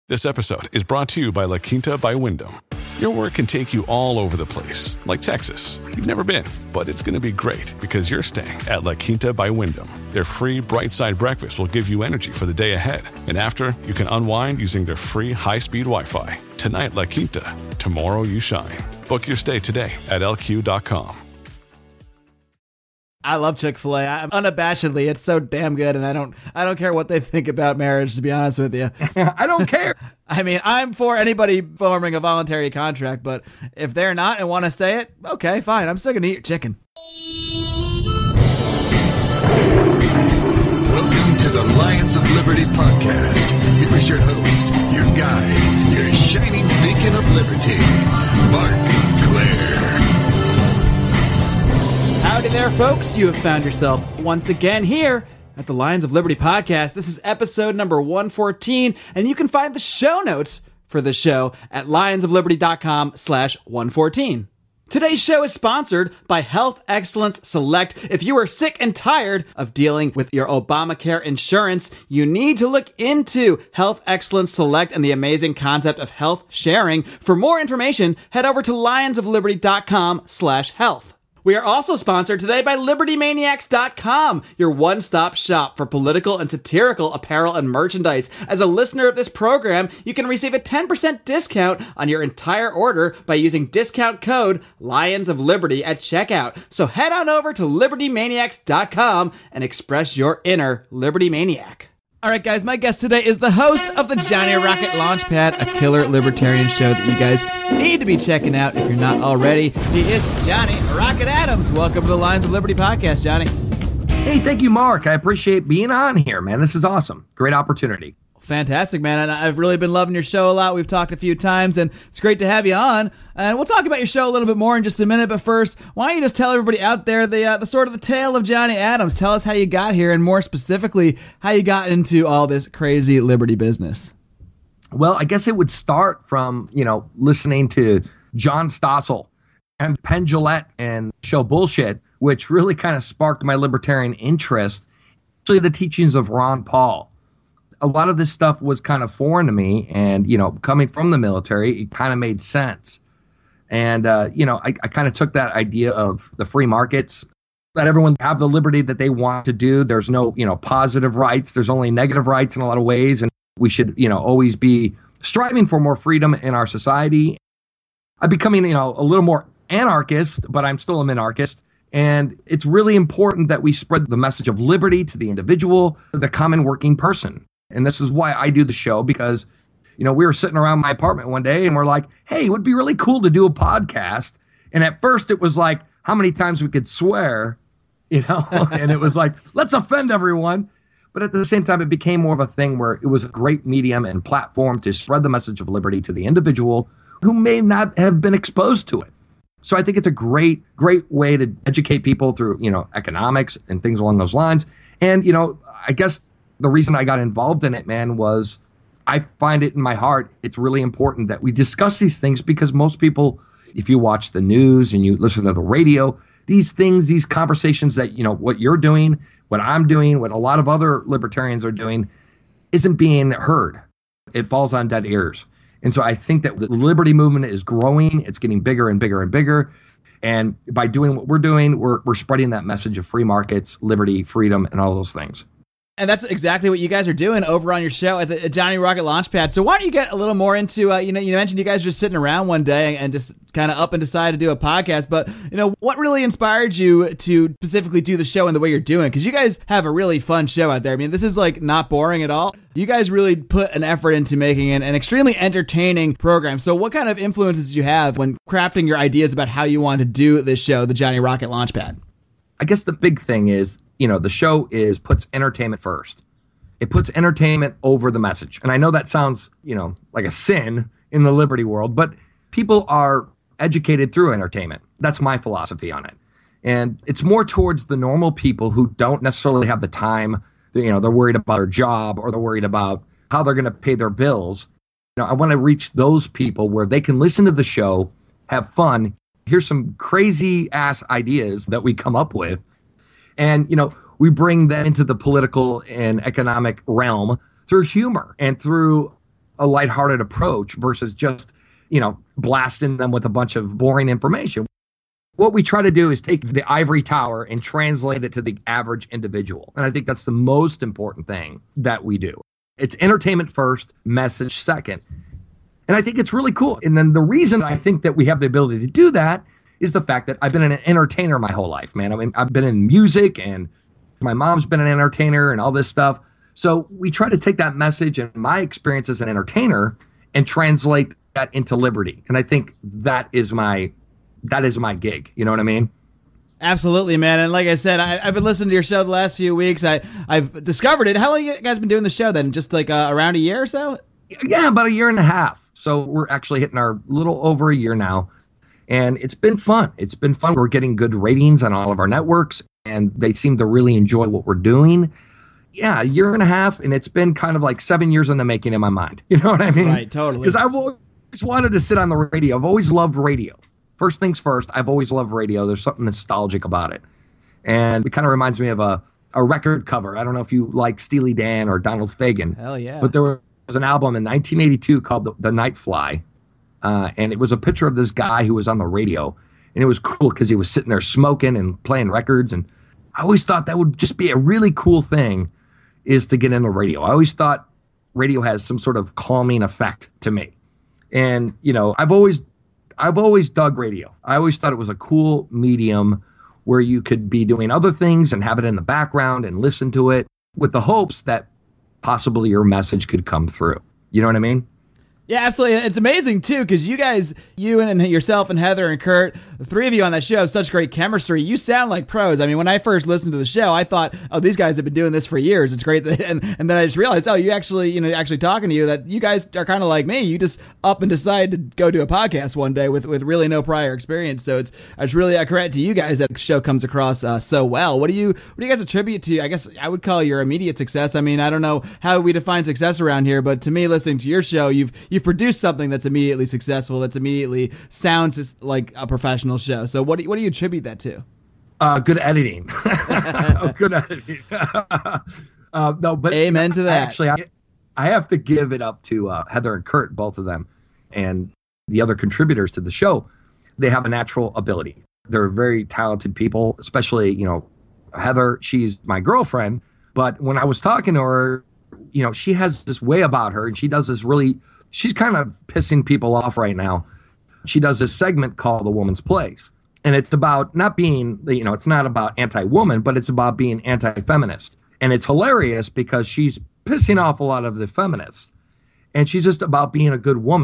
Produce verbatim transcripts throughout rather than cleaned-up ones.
This episode is brought to you by La Quinta by Wyndham. Your work can take you all over the place, like Texas. You've never been, but it's going to be great because you're staying at La Quinta by Wyndham. Their free Bright Side breakfast will give you energy for the day ahead. And after, you can unwind using their free high-speed Wi-Fi. Tonight, La Quinta. Tomorrow, you shine. Book your stay today at L Q dot com. I love Chick-fil-A. I'm unabashedly, it's so damn good, and I don't I don't care what they think about marriage, to be honest with you. I don't care. I mean, I'm for anybody forming a voluntary contract, but if they're not and want to say it, okay, fine. I'm still going to eat your chicken. Welcome to the Lions of Liberty podcast. Here is your host, your guide, your shining beacon of liberty, Marc Clair. Howdy there, folks. You have found yourself once again here at the Lions of Liberty podcast. This is episode number one fourteen, and you can find the show notes for the show at lionsofliberty.com slash 114. Today's show is sponsored by Health Excellence Select. If you are sick and tired of dealing with your Obamacare insurance, you need to look into Health Excellence Select and the amazing concept of health sharing. For more information, head over to lionsofliberty.com slash health. We are also sponsored today by Liberty Maniacs dot com, your one-stop shop for political and satirical apparel and merchandise. As a listener of this program, you can receive a ten percent discount on your entire order by using discount code Lions of Liberty at checkout. So head on over to Liberty Maniacs dot com and express your inner Liberty Maniac. All right, guys, my guest today is the host of the Johnny Rocket Launchpad, a killer libertarian show that you guys need to be checking out if you're not already. He is Johnny Rocket Adams. Welcome to the Lions of Liberty podcast, Johnny. Hey, thank you, Mark. I appreciate being on here, man. This is awesome. Great opportunity. Fantastic, man. And I've really been loving your show a lot. We've talked a few times, and it's great to have you on. And we'll talk about your show a little bit more in just a minute. But first, why don't you just tell everybody out there the uh, the sort of the tale of Johnny Adams? Tell us how you got here, and more specifically, how you got into all this crazy liberty business. Well, I guess it would start from, you know, listening to John Stossel and Penn Jillette and Show Bullshit, which really kind of sparked my libertarian interest, actually the teachings of Ron Paul. A lot of this stuff was kind of foreign to me, and, you know, coming from the military, it kind of made sense. And, uh, you know, I, I kind of took that idea of the free markets, that everyone have the liberty that they want to do. There's no, you know, positive rights. There's only negative rights in a lot of ways. And we should, you know, always be striving for more freedom in our society. I'm becoming, you know, a little more anarchist, but I'm still a minarchist. And it's really important that we spread the message of liberty to the individual, the common working person. And this is why I do the show, because, you know, we were sitting around my apartment one day and we're like, hey, it would be really cool to do a podcast. And at first it was like, how many times we could swear, you know, and it was like, let's offend everyone. But at the same time, it became more of a thing where it was a great medium and platform to spread the message of liberty to the individual who may not have been exposed to it. So I think it's a great, great way to educate people through, you know, economics and things along those lines. And, you know, I guess the reason I got involved in it, man, was I find it in my heart. It's really important that we discuss these things, because most people, if you watch the news and you listen to the radio, these things, these conversations that, you know, what you're doing, what I'm doing, what a lot of other libertarians are doing, isn't being heard. It falls on dead ears. And so I think that the liberty movement is growing. It's getting bigger and bigger and bigger. And by doing what we're doing, we're we're spreading that message of free markets, liberty, freedom, and all those things. And that's exactly what you guys are doing over on your show at the at Johnny Rocket Launchpad. So why don't you get a little more into, uh, you know, you mentioned you guys were just sitting around one day and just kind of up and decided to do a podcast. But, you know, what really inspired you to specifically do the show in the way you're doing? Because you guys have a really fun show out there. I mean, this is like not boring at all. You guys really put an effort into making an, an extremely entertaining program. So what kind of influences did you have when crafting your ideas about how you wanted to do this show, the Johnny Rocket Launchpad? I guess the big thing is, you know, the show is puts entertainment first. It puts entertainment over the message. And I know that sounds, you know, like a sin in the liberty world, but people are educated through entertainment. That's my philosophy on it. And it's more towards the normal people who don't necessarily have the time. You know, they're worried about their job, or they're worried about how they're going to pay their bills. You know, I want to reach those people where they can listen to the show, have fun, here's some crazy ass ideas that we come up with. And, you know, we bring that into the political and economic realm through humor and through a lighthearted approach versus just, you know, blasting them with a bunch of boring information. What we try to do is take the ivory tower and translate it to the average individual. And I think that's the most important thing that we do. It's entertainment first, message second. And I think it's really cool. And then the reason I think that we have the ability to do that is the fact that I've been an entertainer my whole life, man. I mean, I've been in music and my mom's been an entertainer and all this stuff. So we try to take that message and my experience as an entertainer and translate that into liberty. And I think that is my that is my gig. You know what I mean? Absolutely, man. And like I said, I, I've been listening to your show the last few weeks. I, I've discovered it. How long have you guys been doing the show then? Just like uh, around a year or so? Yeah, about a year and a half. So we're actually hitting our little over a year now. And it's been fun. It's been fun. We're getting good ratings on all of our networks, and they seem to really enjoy what we're doing. Yeah, a year and a half, and it's been kind of like seven years in the making in my mind. You know what I mean? Right, totally. Because I've always wanted to sit on the radio. I've always loved radio. First things first, I've always loved radio. There's something nostalgic about it. And it kind of reminds me of a, a record cover. I don't know if you like Steely Dan or Donald Fagen. Hell yeah. But there was an album in nineteen eighty-two called The, the Night Fly. Uh, and it was a picture of this guy who was on the radio. And it was cool because he was sitting there smoking and playing records. And I always thought that would just be a really cool thing is to get into radio. I always thought radio has some sort of calming effect to me. And, you know, I've always I've always dug radio. I always thought it was a cool medium where you could be doing other things and have it in the background and listen to it with the hopes that possibly your message could come through. You know what I mean? Yeah, absolutely. It's amazing, too, because you guys, you and yourself and Heather and Kurt, the three of you on that show have such great chemistry. You sound like pros. I mean, when I first listened to the show, I thought, oh, these guys have been doing this for years. It's great. That, and, and then I just realized, oh, you actually, you know, actually talking to you, that you guys are kind of like me. You just up and decide to go do a podcast one day with, with really no prior experience. So it's it's really a credit to you guys that the show comes across uh, so well. What do you what do you guys attribute to, I guess I would call your immediate success? I mean, I don't know how we define success around here, but to me, listening to your show, you've you've produced something that's immediately successful, that's immediately sounds like a professional show. So what do you, what do you attribute that to? Uh, good editing. Good editing. uh, no, but amen to that. Actually, I, I have to give it up to uh, Heather and Kurt, both of them, and the other contributors to the show. They have a natural ability. They're very talented people, especially, you know, Heather, she's my girlfriend. But when I was talking to her, you know, she has this way about her, and she does this really, she's kind of pissing people off right now. She does this segment called The Woman's Place. And it's about not being, you know, it's not about anti-woman, but it's about being anti-feminist. And it's hilarious because she's pissing off a lot of the feminists. And she's just about being a good woman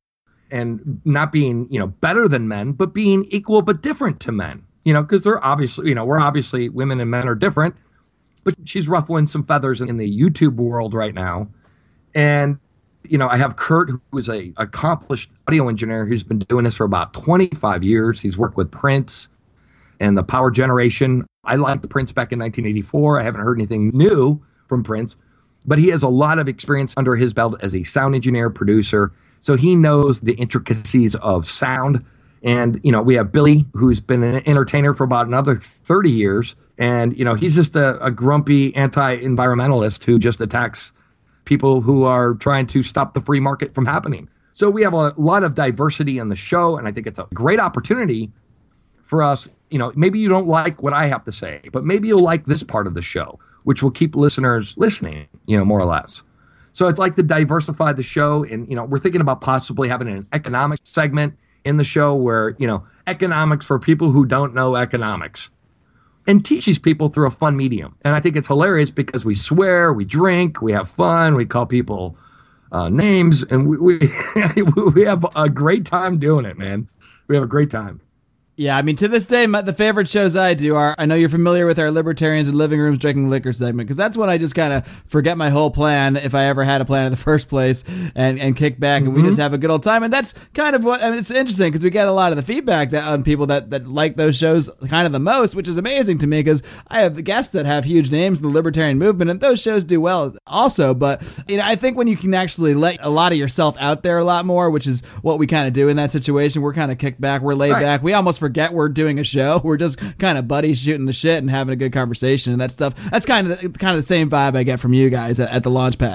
and not being, you know, better than men, but being equal but different to men. You know, because they're obviously, you know, we're obviously, women and men are different. But she's ruffling some feathers in the YouTube world right now. And you know, I have Kurt, who is a accomplished audio engineer who's been doing this for about twenty-five years. He's worked with Prince and the Power Generation. I liked Prince back in nineteen eighty-four. I haven't heard anything new from Prince, but he has a lot of experience under his belt as a sound engineer, producer. So he knows the intricacies of sound. And, you know, we have Billy, who's been an entertainer for about another thirty years. And, you know, he's just a, a grumpy anti-environmentalist who just attacks people who are trying to stop the free market from happening. So we have a lot of diversity on the show, and I think it's a great opportunity for us. You know, maybe you don't like what I have to say, but maybe you'll like this part of the show, which will keep listeners listening, you know, more or less. So it's like to diversify the show. And, you know, we're thinking about possibly having an economics segment in the show where, you know, economics for people who don't know economics, and teach these people through a fun medium. And I think it's hilarious because we swear, we drink, we have fun, we call people uh, names, and we, we we have a great time doing it, man. We have a great time. Yeah, I mean, to this day, my, the favorite shows I do are, I know you're familiar with our Libertarians in Living Rooms Drinking Liquor segment, because that's when I just kind of forget my whole plan, if I ever had a plan in the first place, and, and kick back, and mm-hmm. we just have a good old time. And that's kind of what, I mean, it's interesting, because we get a lot of the feedback that on people that, that like those shows kind of the most, which is amazing to me, because I have the guests that have huge names in the libertarian movement, and those shows do well also. But, you know, I think when you can actually let a lot of yourself out there a lot more, which is what we kind of do in that situation, we're kind of kicked back, we're laid right. back, we almost forget we're doing a show. We're just kind of buddies shooting the shit and having a good conversation and that stuff. That's kind of the, kind of the same vibe I get from you guys at, at the Launchpad.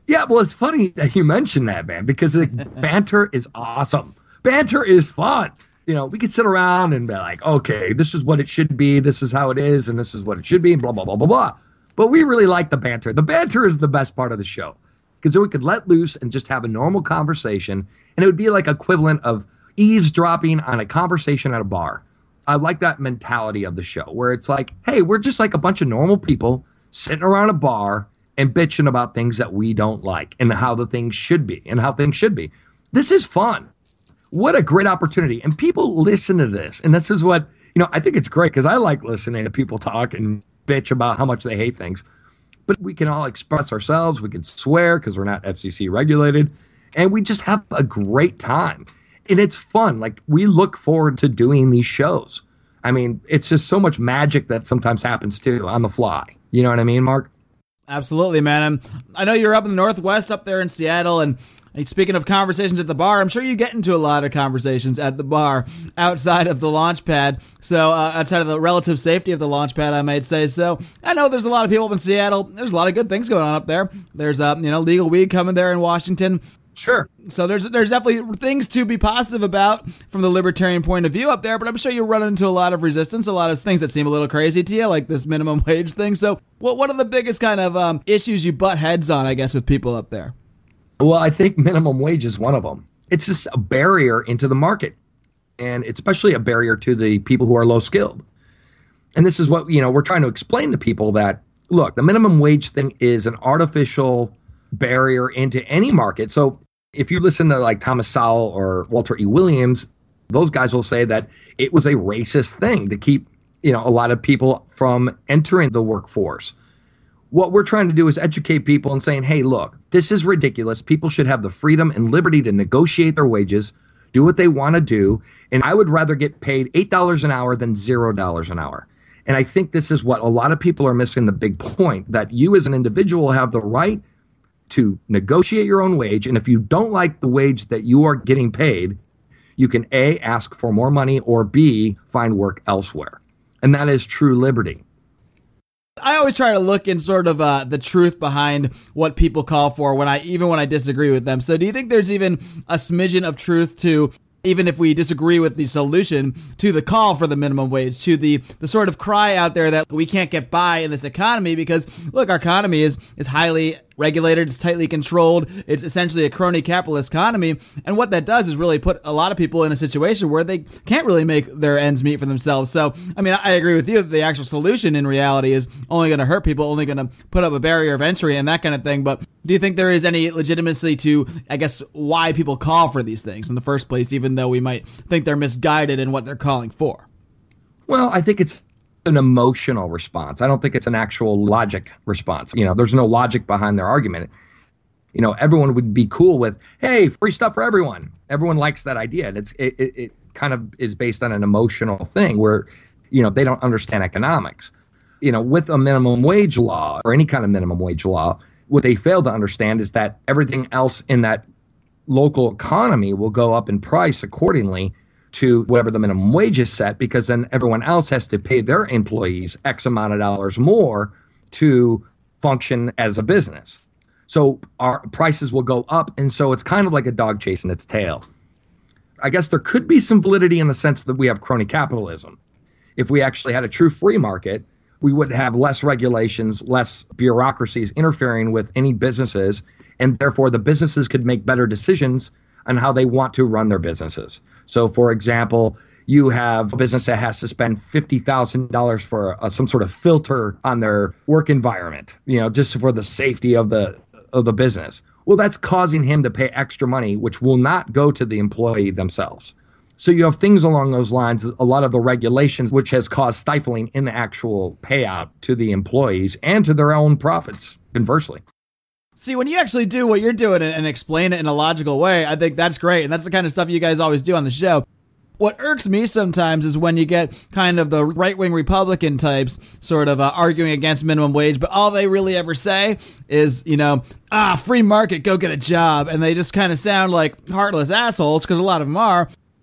Yeah, well, it's funny that you mentioned that, man, because the banter is awesome. Banter is fun. You know, we could sit around and be like, okay, this is what it should be. This is how it is. And this is what it should be. Blah, blah, blah, blah, blah. But we really like the banter. The banter is the best part of the show because then we could let loose and just have a normal conversation. And it would be like equivalent of eavesdropping on a conversation at a bar. I like that mentality of the show where it's like, hey, we're just like a bunch of normal people sitting around a bar and bitching about things that we don't like and how the things should be and how things should be. This is fun. What a great opportunity. And people listen to this. And this is what, you know, I think it's great because I like listening to people talk and bitch about how much they hate things. But we can all express ourselves. We can swear because we're not F C C regulated. And we just have a great time. And it's fun. Like, we look forward to doing these shows. I mean, it's just so much magic that sometimes happens too on the fly. You know what I mean, Mark? Absolutely, man. I'm, I know you're up in the Northwest up there in Seattle, and speaking of conversations at the bar, I'm sure you get into a lot of conversations at the bar outside of the launch pad. So uh, outside of the relative safety of the launch pad, I might say. So I know there's a lot of people up in Seattle. There's a lot of good things going on up there. There's uh, you know, legal weed coming there in Washington. Sure. So there's there's definitely things to be positive about from the libertarian point of view up there, but I'm sure you run into a lot of resistance, a lot of things that seem a little crazy to you, like this minimum wage thing. So what what are the biggest kind of um, issues you butt heads on, I guess, with people up there? Well, I think minimum wage is one of them. It's just a barrier into the market, and it's especially a barrier to the people who are low skilled. And this is what, you know, we're trying to explain to people that, look, the minimum wage thing is an artificial barrier into any market. So if you listen to like Thomas Sowell or Walter E. Williams, those guys will say that it was a racist thing to keep, you know, a lot of people from entering the workforce. What we're trying to do is educate people and saying, hey, look, this is ridiculous. People should have the freedom and liberty to negotiate their wages, do what they want to do. And I would rather get paid eight dollars an hour than zero dollars an hour. And I think this is what a lot of people are missing, the big point, that you as an individual have the right to negotiate your own wage. And if you don't like the wage that you are getting paid, you can A, ask for more money, or B, find work elsewhere. And that is true liberty. I always try to look in sort of uh, the truth behind what people call for when I, even when I disagree with them. So do you think there's even a smidgen of truth to, even if we disagree with the solution, to the call for the minimum wage, to the, the sort of cry out there that we can't get by in this economy because, look, our economy is, is highly regulated, it's tightly controlled, it's essentially a crony capitalist economy, and what that does is really put a lot of people in a situation where they can't really make their ends meet for themselves. So, I mean, I agree with you that the actual solution in reality is only going to hurt people, only going to put up a barrier of entry and that kind of thing, but do you think there is any legitimacy to, I guess, why people call for these things in the first place, even though we might think they're misguided in what they're calling for? Well, I think it's an emotional response. I don't think it's an actual logic response. You know, there's no logic behind their argument. You know, everyone would be cool with, hey, free stuff for everyone. Everyone likes that idea. And it's it, it, it kind of is based on an emotional thing where, you know, they don't understand economics. You know, with a minimum wage law or any kind of minimum wage law, what they fail to understand is that everything else in that local economy will go up in price accordingly to whatever the minimum wage is set, because then everyone else has to pay their employees X amount of dollars more to function as a business. So our prices will go up. And so it's kind of like a dog chasing its tail. I guess there could be some validity in the sense that we have crony capitalism. If we actually had a true free market, we would have less regulations, less bureaucracies interfering with any businesses, and therefore the businesses could make better decisions on how they want to run their businesses. So, for example, you have a business that has to spend fifty thousand dollars for uh, some sort of filter on their work environment, you know, just for the safety of the of the business. Well, that's causing him to pay extra money, which will not go to the employee themselves. So you have things along those lines, a lot of the regulations, which has caused stifling in the actual payout to the employees and to their own profits, conversely. See, when you actually do what you're doing and explain it in a logical way, I think that's great. And that's the kind of stuff you guys always do on the show. What irks me sometimes is when you get kind of the right-wing Republican types sort of uh, arguing against minimum wage, but all they really ever say is, you know, ah, free market, go get a job. And they just kind of sound like heartless assholes, because a lot of them are.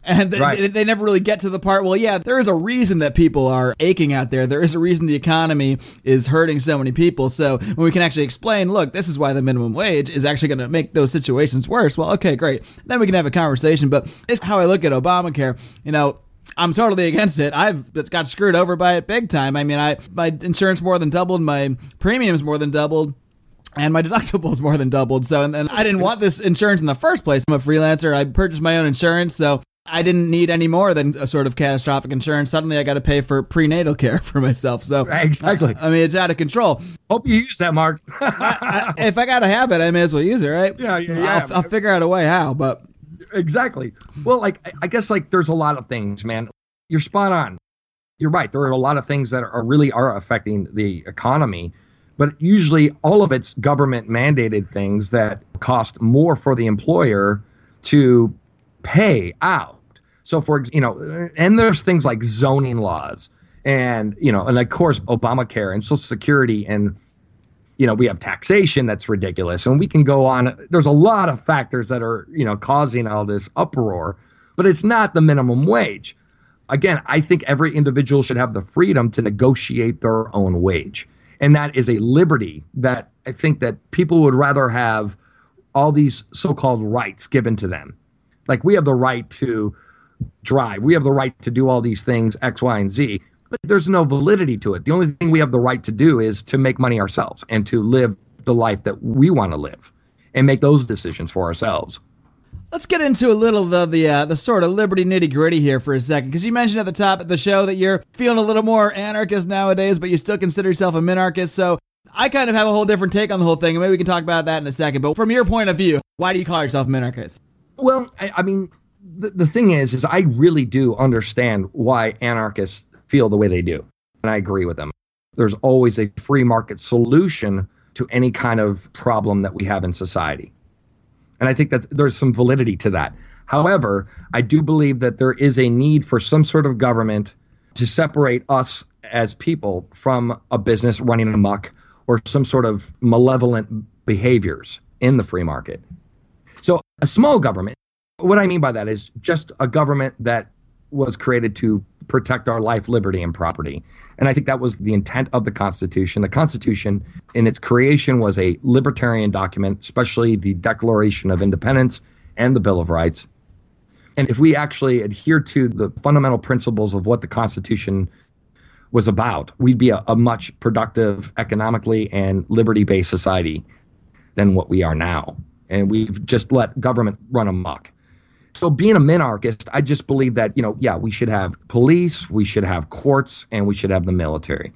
And Right. they, they never really get to the part, well, yeah, there is a reason that people are aching out there. There is a reason the economy is hurting so many people. So when we can actually explain, look, this is why the minimum wage is actually going to make those situations worse. Well, okay, great. Then we can have a conversation. But it's how I look at Obamacare. You know, I'm totally against it. I've got screwed over by it big time. I mean, I my insurance more than doubled. My premiums more than doubled. And my deductible is more than doubled. So, and, and I didn't want this insurance in the first place. I'm a freelancer. I purchased my own insurance. So I didn't need any more than a sort of catastrophic insurance. Suddenly I got to pay for prenatal care for myself. So Exactly. I, I mean, it's out of control. Hope you use that, Mark. I, if I got to have it, I may as well use it, right? Yeah, yeah, yeah. I'll, I'll figure out a way how, but. Exactly. Well, like, I- I guess like there's a lot of things, man. You're spot on. You're right. There are a lot of things that are really are affecting the economy, but usually all of it's government mandated things that cost more for the employer to pay out. So for ex- you know, and there's things like zoning laws and, you know, and of course, Obamacare and Social Security, and, you know, we have taxation that's ridiculous, and we can go on. There's a lot of factors that are, you know, causing all this uproar, but it's not the minimum wage. Again, I think every individual should have the freedom to negotiate their own wage. And that is a liberty that I think that people would rather have all these so-called rights given to them. Like, we have the right to drive. We have the right to do all these things, X, Y, and Z. But there's no validity to it. The only thing we have the right to do is to make money ourselves and to live the life that we want to live and make those decisions for ourselves. Let's get into a little of the the, uh, the sort of liberty nitty gritty here for a second, because you mentioned at the top of the show that you're feeling a little more anarchist nowadays, but you still consider yourself a minarchist. So I kind of have a whole different take on the whole thing, and maybe we can talk about that in a second. But from your point of view, why do you call yourself a minarchist? Well, I, I mean, the, the thing is, is I really do understand why anarchists feel the way they do, and I agree with them. There's always a free market solution to any kind of problem that we have in society. And I think that there's some validity to that. However, I do believe that there is a need for some sort of government to separate us as people from a business running amok or some sort of malevolent behaviors in the free market. So a small government, what I mean by that is just a government that was created to protect our life, liberty, and property. And I think that was the intent of the Constitution. The Constitution, in its creation, was a libertarian document, especially the Declaration of Independence and the Bill of Rights. And if we actually adhere to the fundamental principles of what the Constitution was about, we'd be a, a much productive, economically and liberty-based society than what we are now. And we've just let government run amok. So being a minarchist, I just believe that, you know, yeah, we should have police, we should have courts, and we should have the military.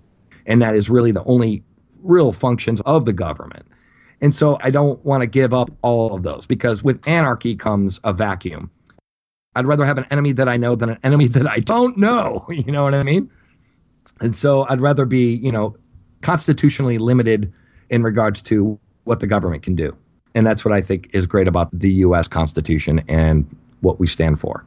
And that is really the only real functions of the government. And so I don't want to give up all of those, because with anarchy comes a vacuum. I'd rather have an enemy that I know than an enemy that I don't know. You know what I mean? And so I'd rather be, you know, constitutionally limited in regards to what the government can do. And that's what I think is great about the U S Constitution and what we stand for.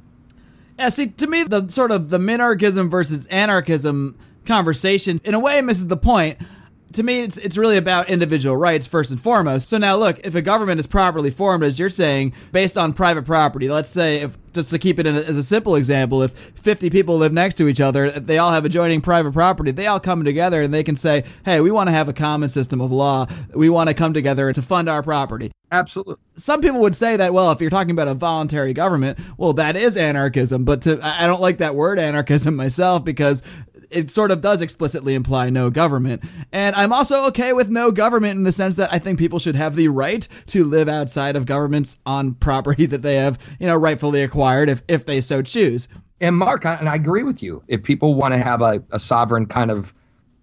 Yeah, see, to me, the sort of the minarchism versus anarchism conversation, in a way, misses the point. To me, it's it's really about individual rights first and foremost. So now, look, if a government is properly formed, as you're saying, based on private property, let's say, if just to keep it in a, as a simple example, if fifty people live next to each other, they all have adjoining private property, they all come together and they can say, hey, we want to have a common system of law. We want to come together to fund our property. Absolutely. Some people would say that, well, if you're talking about a voluntary government, well, that is anarchism. But to, I don't like that word anarchism myself, because it sort of does explicitly imply no government. And I'm also okay with no government in the sense that I think people should have the right to live outside of governments on property that they have, you know, rightfully acquired if, if they so choose. And Mark, I, and I agree with you. If people want to have a, a sovereign kind of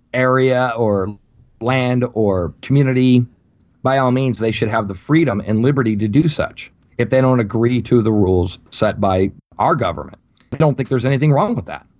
area or land or community, by all means, they should have the freedom and liberty to do such if they don't agree to the rules set by our government. I don't think there's anything wrong with that.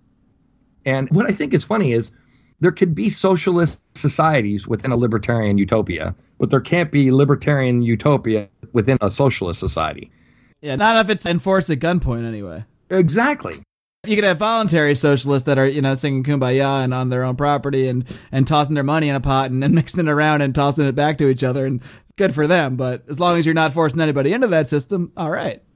And what I think is funny is there could be socialist societies within a libertarian utopia, but there can't be libertarian utopia within a socialist society. Yeah, not if it's enforced at gunpoint anyway. Exactly. You could have voluntary socialists that are, you know, singing Kumbaya and on their own property and, and tossing their money in a pot and then mixing it around and tossing it back to each other, and good for them. But as long as you're not forcing anybody into that system, all right.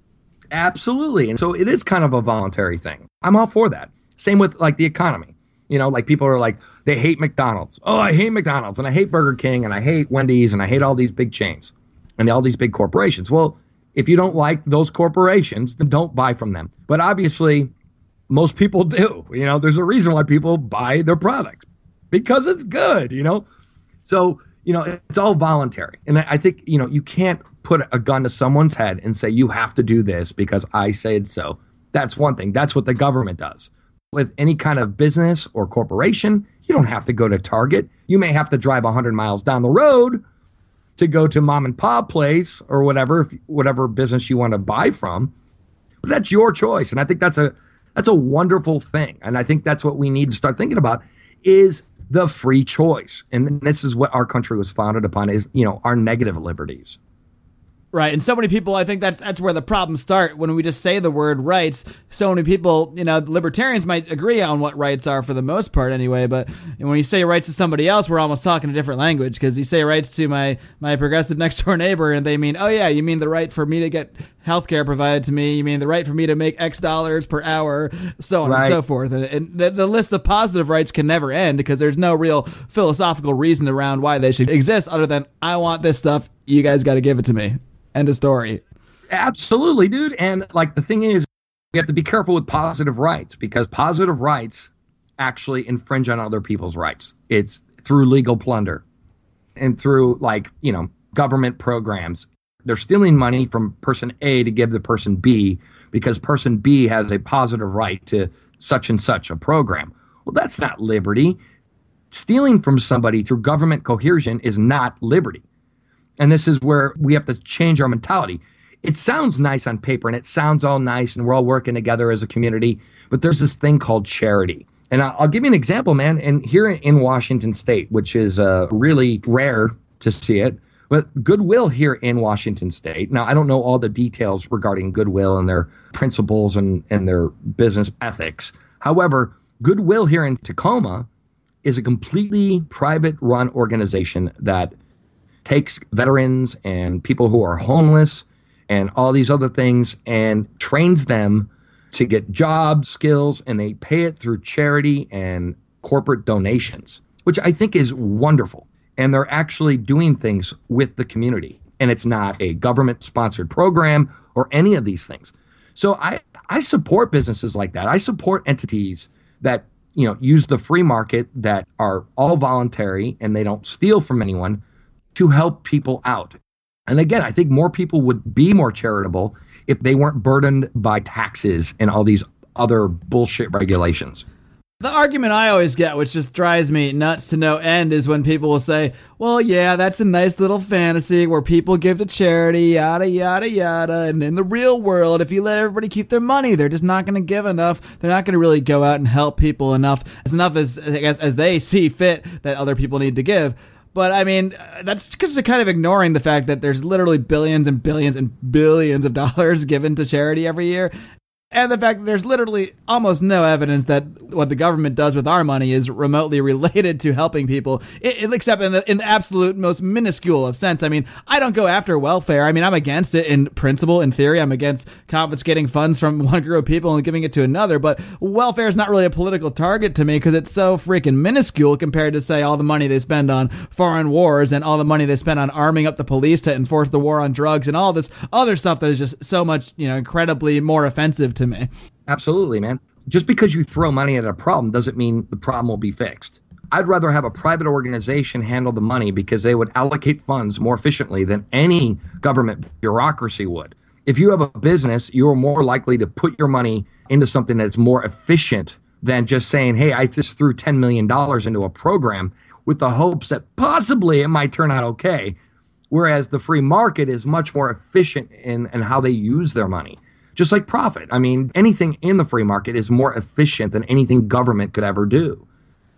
Absolutely. And so it is kind of a voluntary thing. I'm all for that. Same with like the economy. You know, like people are like, they hate McDonald's. Oh, I hate McDonald's and I hate Burger King and I hate Wendy's and I hate all these big chains and all these big corporations. Well, if you don't like those corporations, then don't buy from them. But obviously, most people do. You know, there's a reason why people buy their products because it's good, you know. So, you know, it's all voluntary. And I think, you know, you can't put a gun to someone's head and say, you have to do this because I said so. That's one thing. That's what the government does. With any kind of business or corporation, you don't have to go to Target. You may have to drive one hundred miles down the road to go to mom and pop place or whatever, if, whatever business you want to buy from. But that's your choice. And I think that's a that's a wonderful thing. And I think that's what we need to start thinking about is the free choice. And this is what our country was founded upon is, you know, our negative liberties. Right. And so many people, I think that's that's where the problems start when we just say the word rights. So many people, you know, libertarians might agree on what rights are for the most part anyway. But when you say rights to somebody else, we're almost talking a different language because you say rights to my, my progressive next door neighbor and they mean, oh, yeah, you mean the right for me to get health care provided to me. You mean the right for me to make X dollars per hour, so on right. and so forth. And, and the, the list of positive rights can never end because there's no real philosophical reason around why they should exist other than I want this stuff. You guys got to give it to me. End of story. Absolutely, dude. And like the thing is, we have to be careful with positive rights because positive rights actually infringe on other people's rights. It's through legal plunder and through like, you know, government programs. They're stealing money from person A to give the person B because person B has a positive right to such and such a program. Well, that's not liberty. Stealing from somebody through government coercion is not liberty. And this is where we have to change our mentality. It sounds nice on paper and it sounds all nice and we're all working together as a community, but there's this thing called charity. And I'll, I'll give you an example, man. And here in Washington State, which is uh, really rare to see it, but Goodwill here in Washington State. Now, I don't know all the details regarding Goodwill and their principles and, and their business ethics. However, Goodwill here in Tacoma is a completely private run organization that takes veterans and people who are homeless and all these other things and trains them to get job skills, and they pay it through charity and corporate donations, which I think is wonderful. And they're actually doing things with the community, and it's not a government-sponsored program or any of these things. So I, I support businesses like that. I support entities that, you know, use the free market, that are all voluntary and they don't steal from anyone, to help people out. And again, I think more people would be more charitable if they weren't burdened by taxes and all these other bullshit regulations. The argument I always get, which just drives me nuts to no end, is when people will say, well, yeah, that's a nice little fantasy where people give to charity, yada, yada, yada. And in the real world, if you let everybody keep their money, they're just not going to give enough. They're not going to really go out and help people enough, as enough as, I guess, as they see fit that other people need to give. But, I mean, that's because they're kind of ignoring the fact that there's literally billions and billions and billions of dollars given to charity every year. And the fact that there's literally almost no evidence that what the government does with our money is remotely related to helping people, it, it, except in the, in the absolute most minuscule of sense. I mean, I don't go after welfare. I mean, I'm against it in principle, in theory. I'm against confiscating funds from one group of people and giving it to another. But welfare is not really a political target to me because it's so freaking minuscule compared to, say, all the money they spend on foreign wars and all the money they spend on arming up the police to enforce the war on drugs and all this other stuff that is just so much, you know, incredibly more offensive to me. Absolutely, man. Just because you throw money at a problem doesn't mean the problem will be fixed. I'd rather have a private organization handle the money because they would allocate funds more efficiently than any government bureaucracy would. If you have a business, you're more likely to put your money into something that's more efficient than just saying, hey, I just threw ten million dollars into a program with the hopes that possibly it might turn out okay. Whereas the free market is much more efficient in, in how they use their money. Just like profit. I mean, anything in the free market is more efficient than anything government could ever do.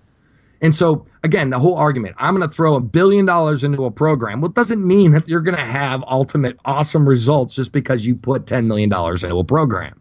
And so, again, the whole argument, I'm going to throw a billion dollars into a program. Well, it doesn't mean that you're going to have ultimate awesome results just because you put ten million dollars into a program.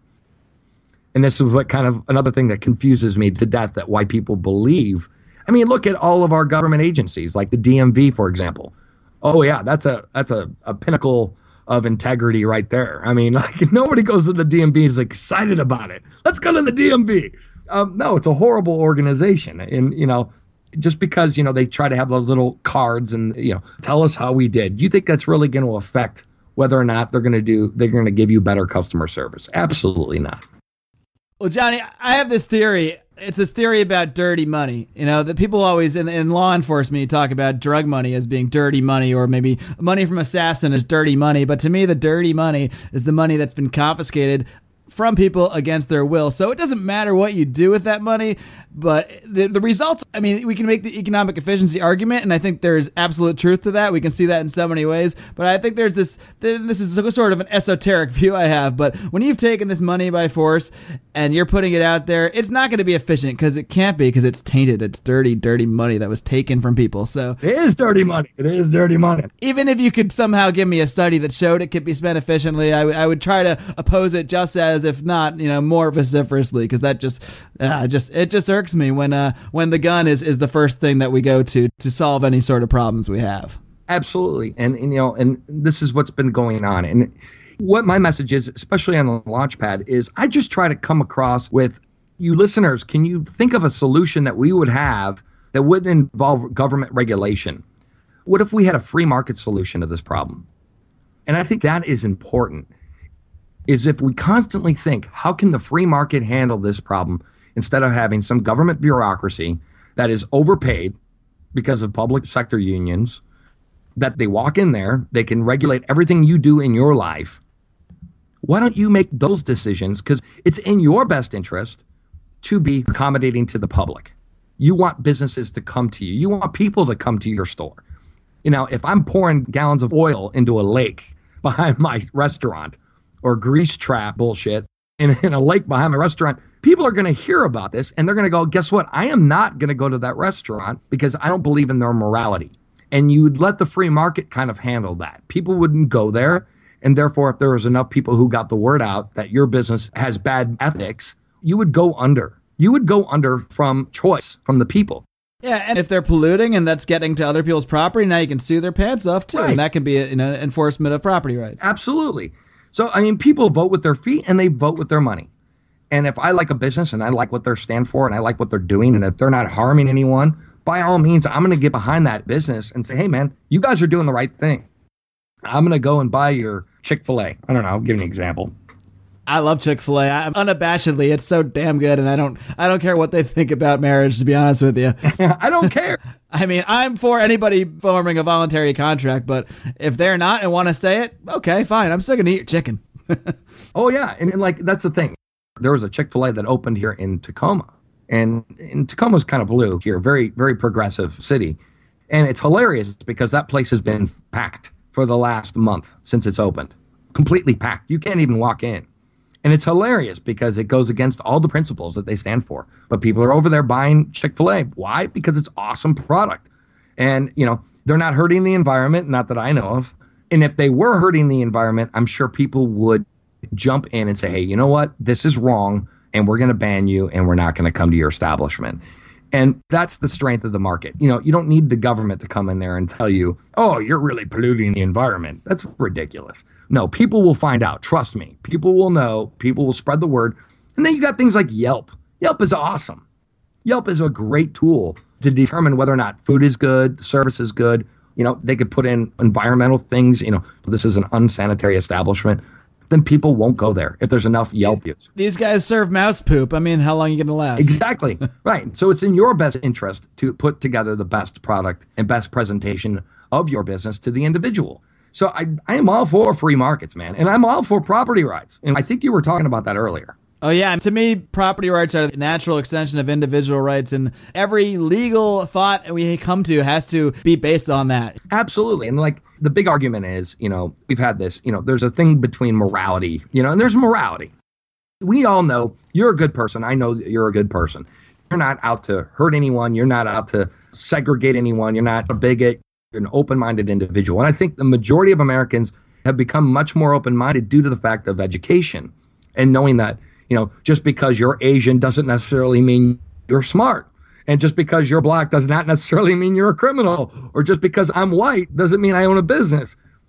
And this is what kind of another thing that confuses me to death, that why people believe. I mean, look at all of our government agencies, like the D M V, for example. Oh, yeah, that's a that's a, a pinnacle of integrity right there. I mean, like nobody goes to the D M V and is excited about it. Let's go to the D M V. Um, no, it's a horrible organization. And, you know, just because, you know, they try to have the little cards and, you know, tell us how we did. You think that's really going to affect whether or not they're going to do, they're going to give you better customer service? Absolutely not. Well, Johnny, I have this theory. It's this theory about dirty money. You know, that people always, in, in law enforcement, you talk about drug money as being dirty money, or maybe money from assassin is dirty money. But to me, the dirty money is the money that's been confiscated from people against their will. So it doesn't matter what you do with that money, but the, the results, I mean, we can make the economic efficiency argument, and I think there's absolute truth to that. We can see that in so many ways, but I think there's this, this is sort of an esoteric view I have, but when you've taken this money by force and you're putting it out there, it's not going to be efficient, because it can't be, because it's tainted. It's dirty, dirty money that was taken from people. So it is dirty money. It is dirty money. Even if you could somehow give me a study that showed it could be spent efficiently, I would I would try to oppose it just as, if not, you know, more vociferously, because that just, uh, just it just irks me when uh when the gun is is the first thing that we go to to solve any sort of problems we have. Absolutely. And, and you know, and this is what's been going on. And what my message is, especially on the Launchpad, is I just try to come across with you listeners. Can you think of a solution that we would have that wouldn't involve government regulation? What if we had a free market solution to this problem? And I think that is important, is if we constantly think, how can the free market handle this problem, instead of having some government bureaucracy that is overpaid because of public sector unions, that they walk in there, they can regulate everything you do in your life. Why don't you make those decisions? Because it's in your best interest to be accommodating to the public. You want businesses to come to you. You want people to come to your store. You know, if I'm pouring gallons of oil into a lake behind my restaurant, or grease trap bullshit in, in a lake behind my restaurant, people are going to hear about this and they're going to go, guess what? I am not going to go to that restaurant because I don't believe in their morality. And you would let the free market kind of handle that. People wouldn't go there. And therefore, if there was enough people who got the word out that your business has bad ethics, you would go under. You would go under from choice from the people. Yeah, and if they're polluting and that's getting to other people's property, now you can sue their pants off too. Right. And that can be an enforcement of property rights. Absolutely. So, I mean, people vote with their feet and they vote with their money. And if I like a business and I like what they stand for and I like what they're doing, and if they're not harming anyone, by all means, I'm going to get behind that business and say, hey, man, you guys are doing the right thing. I'm going to go and buy your Chick-fil-A. I don't know. I'll give you an example. I love Chick-fil-A. I, unabashedly, it's so damn good, and I don't I don't care what they think about marriage, to be honest with you. I don't care. I mean, I'm for anybody forming a voluntary contract, but if they're not and want to say it, okay, fine. I'm still going to eat your chicken. Oh, yeah. And, and like, that's the thing. There was a Chick-fil-A that opened here in Tacoma. And, and Tacoma's kind of blue here, very, very progressive city. And it's hilarious because that place has been packed for the last month since it's opened. Completely packed. You can't even walk in. And it's hilarious because it goes against all the principles that they stand for. But people are over there buying Chick-fil-A. Why? Because it's awesome product. And, you know, they're not hurting the environment, not that I know of. And if they were hurting the environment, I'm sure people would jump in and say, hey, you know what? This is wrong, and we're going to ban you, and we're not going to come to your establishment. And that's the strength of the market. You know, you don't need the government to come in there and tell you, oh, you're really polluting the environment. That's ridiculous. No, people will find out. Trust me. People will know. People will spread the word. And then you got things like Yelp. Yelp is awesome. Yelp is a great tool to determine whether or not food is good, service is good. You know, they could put in environmental things. You know, this is an unsanitary establishment. Then people won't go there if there's enough Yelp views. These guys serve mouse poop. I mean, how long are you going to last? Exactly. Right. So it's in your best interest to put together the best product and best presentation of your business to the individual. So I, I am all for free markets, man. And I'm all for property rights. And I think you were talking about that earlier. Oh, yeah. To me, property rights are the natural extension of individual rights, and every legal thought we come to has to be based on that. Absolutely. And like the big argument is, you know, we've had this, you know, there's a thing between morality, you know, and there's morality. We all know you're a good person. I know that you're a good person. You're not out to hurt anyone. You're not out to segregate anyone. You're not a bigot. You're an open-minded individual. And I think the majority of Americans have become much more open-minded due to the fact of education and knowing that, you know, just because you're Asian doesn't necessarily mean you're smart. And just because you're black does not necessarily mean you're a criminal. Or just because I'm white doesn't mean I own a business.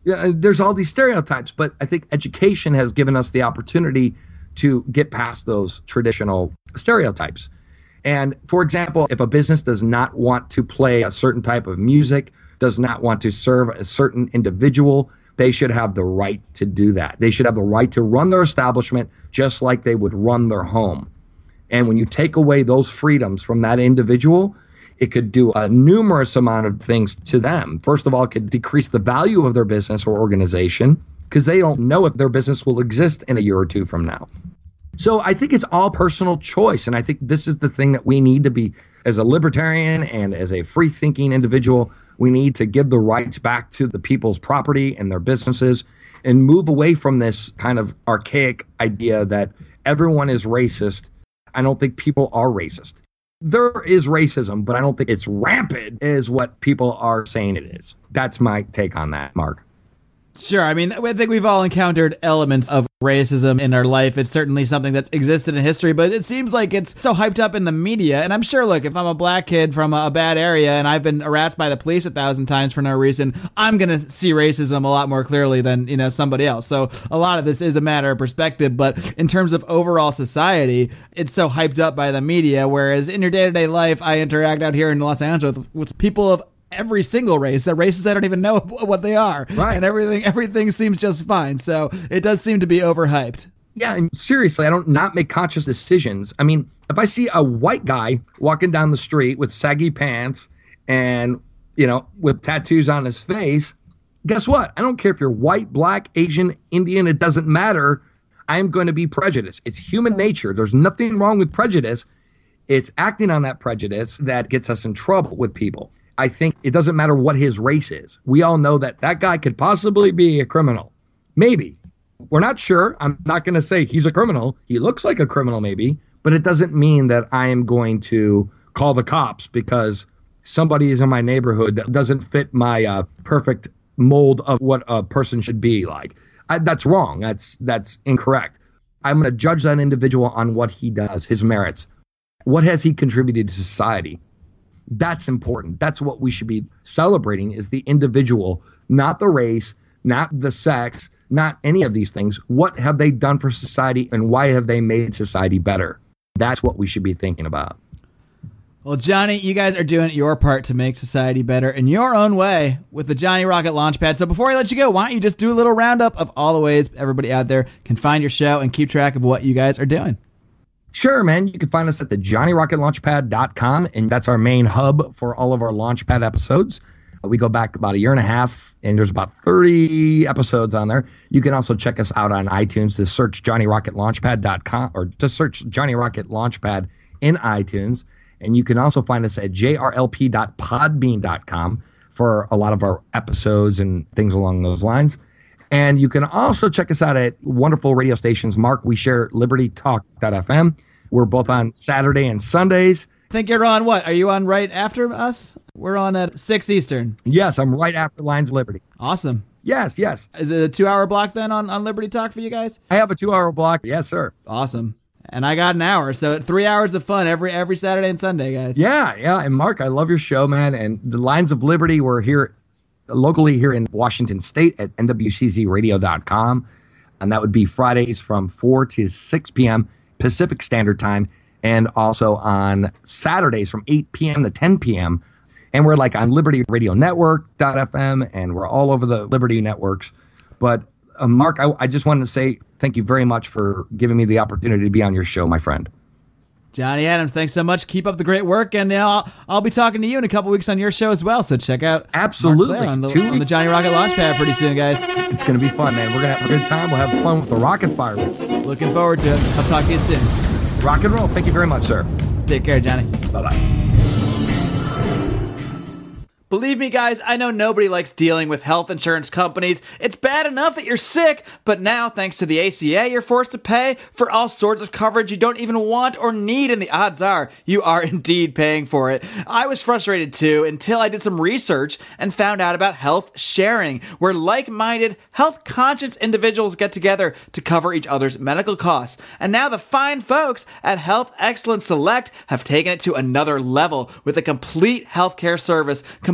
Yeah, there's all these stereotypes, but I think education has given us the opportunity to get past those traditional stereotypes. And for example, if a business does not want to play a certain type of music, does not want to serve a certain individual, they should have the right to do that. They should have the right to run their establishment just like they would run their home. And when you take away those freedoms from that individual, it could do a numerous amount of things to them. First of all, it could decrease the value of their business or organization because they don't know if their business will exist in a year or two from now. So I think it's all personal choice. And I think this is the thing that we need to be, as a libertarian and as a free thinking individual, we need to give the rights back to the people's property and their businesses and move away from this kind of archaic idea that everyone is racist. I don't think people are racist. There is racism, but I don't think it's rampant is what people are saying it is. That's my take on that, Mark. Sure. I mean, I think we've all encountered elements of racism in our life. It's certainly something that's existed in history, but it seems like it's so hyped up in the media. And I'm sure, look, if I'm a black kid from a bad area and I've been harassed by the police a thousand times for no reason, I'm going to see racism a lot more clearly than, you know, somebody else. So a lot of this is a matter of perspective. But in terms of overall society, it's so hyped up by the media. Whereas in your day-to-day life, I interact out here in Los Angeles with, with people of every single race, that races I don't even know what they are. Right. And everything everything seems just fine. So it does seem to be overhyped. Yeah, and seriously, I don't not make conscious decisions. I mean, if I see a white guy walking down the street with saggy pants and, you know, with tattoos on his face, guess what? I don't care if you're white, black, Asian, Indian, it doesn't matter. I am going to be prejudiced. It's human nature. There's nothing wrong with prejudice. It's acting on that prejudice that gets us in trouble with people. I think it doesn't matter what his race is. We all know that that guy could possibly be a criminal. Maybe. We're not sure. I'm not going to say he's a criminal. He looks like a criminal maybe, but it doesn't mean that I am going to call the cops because somebody is in my neighborhood that doesn't fit my uh, perfect mold of what a person should be like. I, that's wrong. That's that's incorrect. I'm going to judge that individual on what he does, his merits. What has he contributed to society? That's important. That's what we should be celebrating is the individual, not the race, not the sex, not any of these things. What have they done for society and why have they made society better? That's what we should be thinking about. Well, Johnny, you guys are doing your part to make society better in your own way with the Johnny Rocket Launchpad. So before I let you go, why don't you just do a little roundup of all the ways everybody out there can find your show and keep track of what you guys are doing? Sure, man. You can find us at the johnny rocket launchpad dot com, and that's our main hub for all of our Launchpad episodes. We go back about a year and a half, and there's about thirty episodes on there. You can also check us out on iTunes. Just search johnny rocket launchpad dot com, or just search Johnny Rocket Launchpad in iTunes. And you can also find us at j r l p dot podbean dot com for a lot of our episodes and things along those lines. And you can also check us out at wonderful radio stations. Mark, we share liberty talk dot f m. We're both on Saturday and Sundays. I think you're on what? Are you on right after us? We're on at six Eastern. Yes, I'm right after Lions of Liberty. Awesome. Yes, yes. Is it a two-hour block then on, on Liberty Talk for you guys? I have a two-hour block. Yes, sir. Awesome. And I got an hour, so three hours of fun every every Saturday and Sunday, guys. Yeah, yeah. And Mark, I love your show, man. And the Lions of Liberty, we're here locally here in Washington State at n w c z radio dot com. And that would be Fridays from four to six p.m. Pacific Standard Time, and also on Saturdays from eight p.m. to ten p.m. And we're like on liberty radio network dot f m, and we're all over the Liberty networks. But uh, Mark, I, I just wanted to say thank you very much for giving me the opportunity to be on your show, my friend. Johnny Adams, thanks so much. Keep up the great work, and you know, I'll, I'll be talking to you in a couple weeks on your show as well. So check out absolutely on the, Two on the Johnny Rocket Launchpad pretty soon, guys. It's going to be fun, man. We're going to have a good time. We'll have fun with the rocket fire. Looking forward to it. I'll talk to you soon. Rock and roll. Thank you very much, sir. Take care, Johnny. Bye-bye. Believe me, guys, I know nobody likes dealing with health insurance companies. It's bad enough that you're sick, but now, thanks to the A C A, you're forced to pay for all sorts of coverage you don't even want or need, and the odds are you are indeed paying for it. I was frustrated too until I did some research and found out about health sharing, where like-minded, health-conscious individuals get together to cover each other's medical costs. And now the fine folks at Health Excellence Select have taken it to another level with a complete healthcare service combined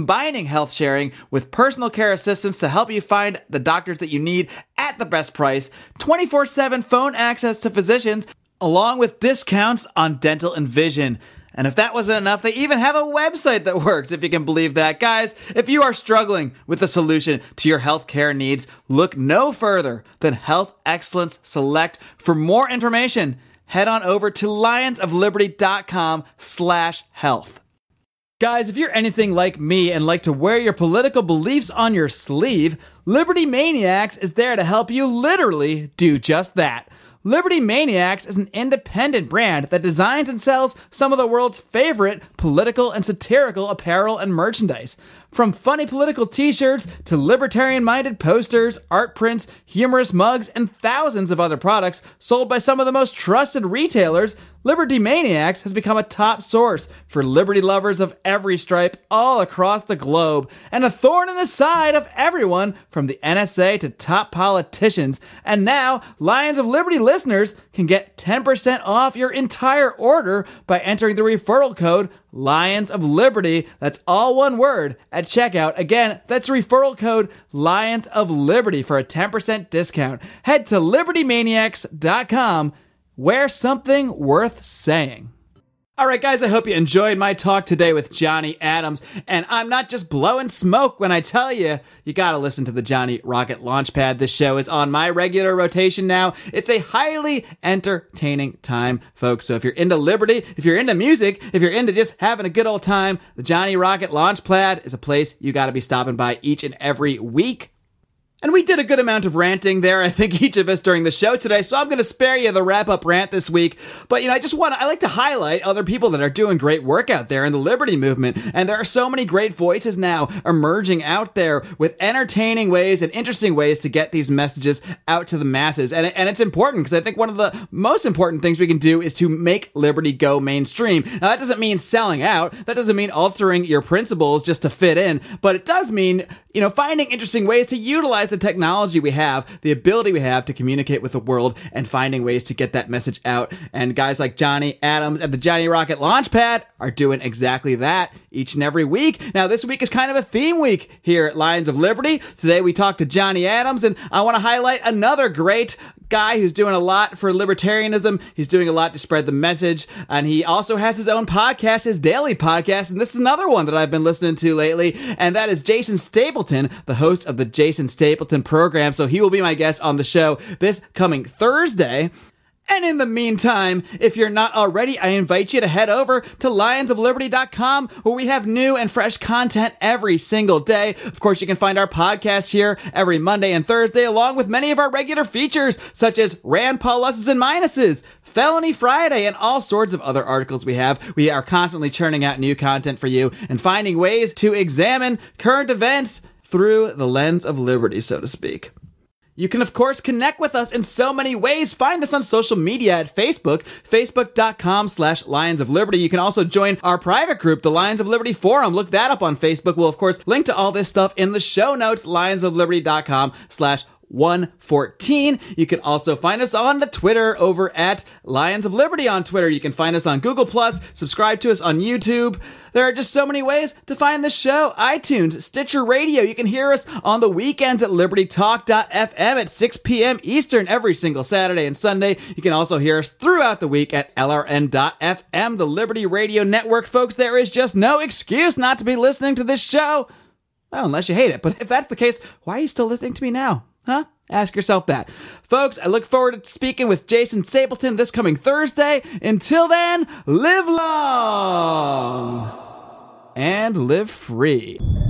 combining health sharing with personal care assistance to help you find the doctors that you need at the best price, twenty-four seven phone access to physicians, along with discounts on dental and vision. And if that wasn't enough, they even have a website that works, if you can believe that. Guys, if you are struggling with a solution to your healthcare needs, look no further than Health Excellence Select. For more information, head on over to lionsofliberty.com slash health. Guys, if you're anything like me and like to wear your political beliefs on your sleeve, Liberty Maniacs is there to help you literally do just that. Liberty Maniacs is an independent brand that designs and sells some of the world's favorite political and satirical apparel and merchandise. From funny political t-shirts to libertarian-minded posters, art prints, humorous mugs, and thousands of other products sold by some of the most trusted retailers, Liberty Maniacs has become a top source for liberty lovers of every stripe all across the globe, and a thorn in the side of everyone from the N S A to top politicians. And now, Lions of Liberty listeners can get ten percent off your entire order by entering the referral code Lions of Liberty. That's all one word at checkout. Again, that's referral code Lions of Liberty for a ten percent discount. Head to liberty maniacs dot com. Wear something worth saying. All right, guys, I hope you enjoyed my talk today with Johnny Adams. And I'm not just blowing smoke when I tell you, you got to listen to the Johnny Rocket Launchpad. This show is on my regular rotation now. It's a highly entertaining time, folks. So if you're into liberty, if you're into music, if you're into just having a good old time, the Johnny Rocket Launchpad is a place you got to be stopping by each and every week. And we did a good amount of ranting there, I think, each of us during the show today, so I'm going to spare you the wrap-up rant this week. But, you know, I just want to, I like to highlight other people that are doing great work out there in the liberty movement. And there are so many great voices now emerging out there with entertaining ways and interesting ways to get these messages out to the masses. And, and it's important, because I think one of the most important things we can do is to make liberty go mainstream. Now, that doesn't mean selling out. That doesn't mean altering your principles just to fit in. But it does mean, you know, finding interesting ways to utilize the technology we have, the ability we have to communicate with the world, and finding ways to get that message out. And guys like Johnny Adams at the Johnny Rocket Launchpad are doing exactly that each and every week. Now, this week is kind of a theme week here at Lions of Liberty. Today we talked to Johnny Adams, and I want to highlight another great guy who's doing a lot for libertarianism. He's doing a lot to spread the message, and he also has his own podcast, his daily podcast, and this is another one that I've been listening to lately, and that is Jason Stapleton, the host of the Jason Stapleton program. So he will be my guest on the show this coming Thursday. And in the meantime, if you're not already, I invite you to head over to lions of liberty dot com, where we have new and fresh content every single day. Of course, you can find our podcast here every Monday and Thursday, along with many of our regular features, such as Rand Paul Pluses and Minuses, Felony Friday, and all sorts of other articles we have. We are constantly churning out new content for you and finding ways to examine current events through the lens of liberty, so to speak. You can, of course, connect with us in so many ways. Find us on social media at Facebook, facebook.com slash Lions of Liberty. You can also join our private group, the Lions of Liberty Forum. Look that up on Facebook. We'll, of course, link to all this stuff in the show notes, lionsofliberty.com slash one fourteen. You can also find us on the Twitter over at Lions of Liberty on Twitter. You can find us on Google Plus, subscribe to us on YouTube. There are just so many ways to find the show. iTunes, Stitcher Radio. You can hear us on the weekends at liberty talk dot f m at six p.m. Eastern every single Saturday and Sunday. You can also hear us throughout the week at L R N dot f m, the Liberty Radio Network. Folks, there is just no excuse not to be listening to this show. Well, unless you hate it. But if that's the case, why are you still listening to me now? Huh? Ask yourself that. Folks, I look forward to speaking with Jason Stapleton this coming Thursday. Until then, live long and live free.